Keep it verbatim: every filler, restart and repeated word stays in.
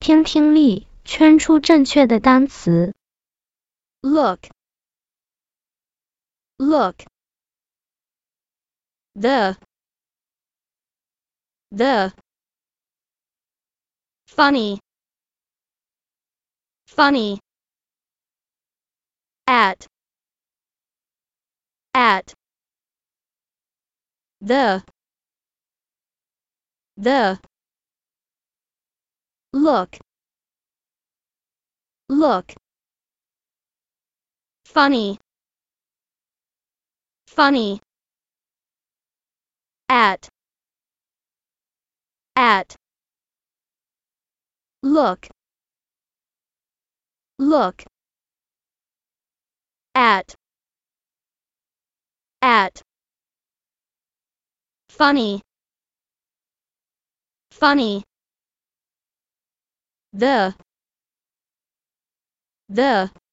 听听力，圈出正确的单词。 Look. Look. The. The. Funny. Funny. At. At. The. The. Look. Look. Funny. Funny. At. At. Look. Look. At. At. Funny. Funny. The. The.